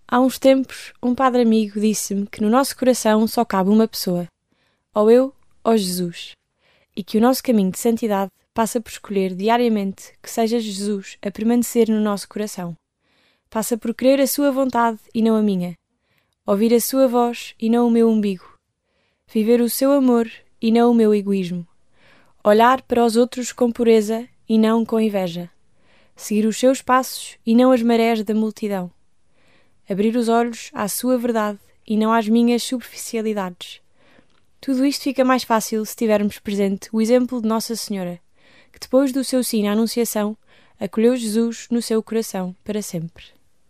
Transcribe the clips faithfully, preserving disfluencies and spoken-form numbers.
Há uns tempos, um padre amigo disse-me que no nosso coração só cabe uma pessoa, ou eu ou Jesus, e que o nosso caminho de santidade passa por escolher diariamente que seja Jesus a permanecer no nosso coração. Passa por querer a sua vontade e não a minha, ouvir a sua voz e não o meu umbigo, viver o seu amor e não o meu egoísmo, olhar para os outros com pureza e não com inveja, seguir os seus passos e não as marés da multidão, abrir os olhos à sua verdade e não às minhas superficialidades. Tudo isto fica mais fácil se tivermos presente o exemplo de Nossa Senhora, que depois do seu sim à Anunciação, acolheu Jesus no seu coração para sempre.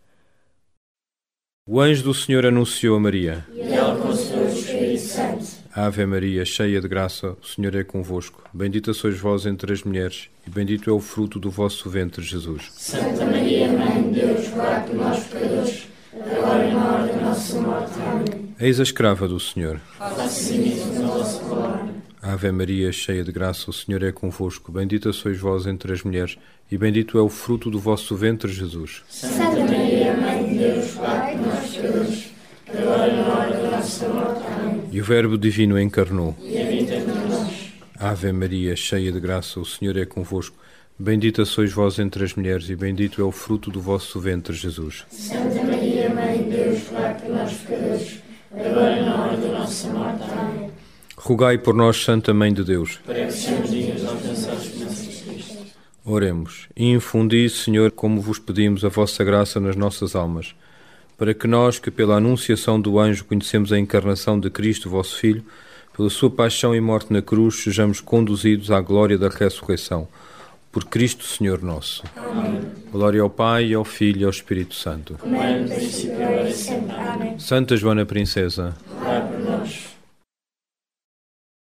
O anjo do Senhor anunciou a Maria. E ela concebeu o Espírito Santo. Ave Maria, cheia de graça, o Senhor é convosco. Bendita sois vós entre as mulheres, e bendito é o fruto do vosso ventre, Jesus. Santa Maria, Mãe de Deus, rogai por nós, pecadores, agora e na hora da nossa morte. Amém. Eis a escrava do Senhor. Faça-se em mim a vossa palavra. Ave Maria, cheia de graça, o Senhor é convosco. Bendita sois vós entre as mulheres, e bendito é o fruto do vosso ventre, Jesus. Santa Maria, Mãe de Deus, rogai por nós, pecadores, agora e na hora da nossa morte. Amém. E o Verbo Divino encarnou. E habita entre nós. Ave Maria, cheia de graça, o Senhor é convosco. Bendita sois vós entre as mulheres, e bendito é o fruto do vosso ventre, Jesus. Santa Maria, Mãe de Deus, rogai por nós, pecadores, agora e na hora da nossa morte. Amém. Rogai por nós, Santa Mãe de Deus. Para que sejamos dignos de alcançar as promessas de Cristo. Oremos. E infundi, Senhor, como vos pedimos, a vossa graça nas nossas almas, para que nós, que pela anunciação do anjo conhecemos a encarnação de Cristo, vosso Filho, pela sua paixão e morte na cruz, sejamos conduzidos à glória da ressurreição. Por Cristo, Senhor nosso. Amém. Glória ao Pai, ao Filho e ao Espírito Santo. Como era no princípio, agora e sempre. Amém. Santa Joana Princesa,